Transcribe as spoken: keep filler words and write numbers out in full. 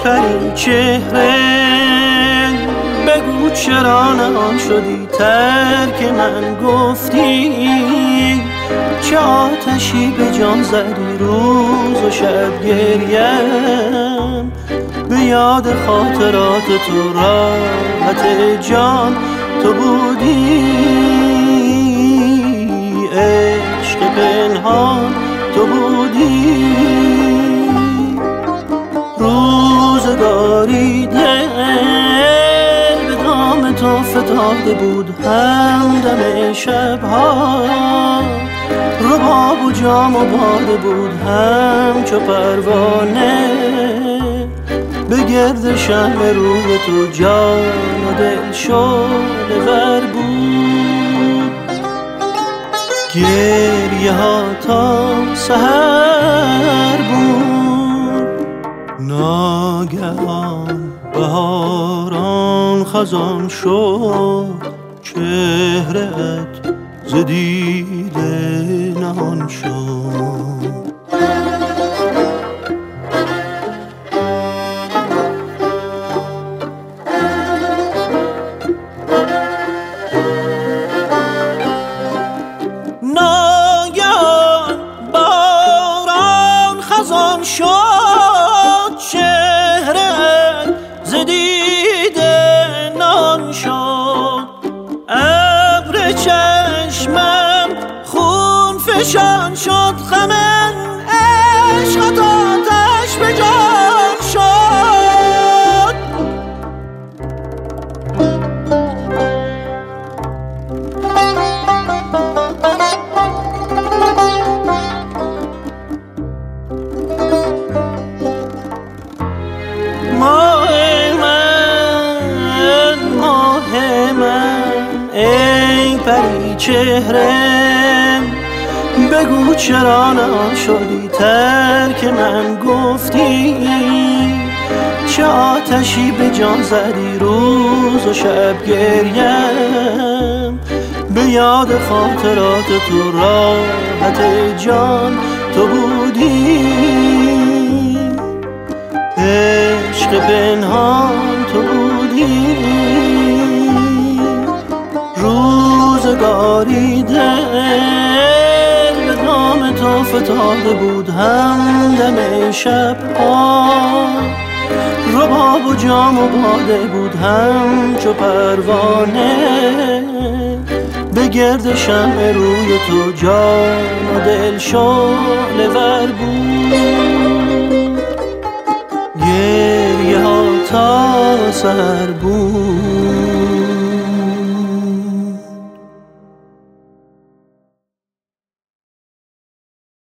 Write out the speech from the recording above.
پری چهره بگو چرا نهان شدی، ترک من گفتی، چه آتشی به جان زدی، روز و شب گریم به یاد خاطرات تو، راحت جان تو بودی، عشق پنهان تو بودی، روزگاری دل به دام تو فتاده بود، همدم شبها رباب و جام و باده بود، همچو پروانه به گرد شمع روی تو، جان و دل شعله ور بود، گریه ها تا سحر بود، ناگهان بهاران خزان شد، چهره‌ات ز دیده نهان شد. ناگهان بهاران خزان شد، چهره‌ات ز دیده نهان شد، ابر چشمم خون فشان شد، غم عشقت آتش به جان شد. ماه من ماه من ای پری چهره بگو چرا نهان شدی، ترک من گفتی، چه آتشی به جان زدی، روز و شب گریم به یاد خاطرات تو، راحت جان تو بودی، عشق پنهان تو بودی، روزگاری دل به نام تو فتاده بود، همدم شبها رباب و جام و باده بود، همچو پروانه به گرد شمع روی تو، جان و دل شعله ور بود، گریه ها تا سحر بود.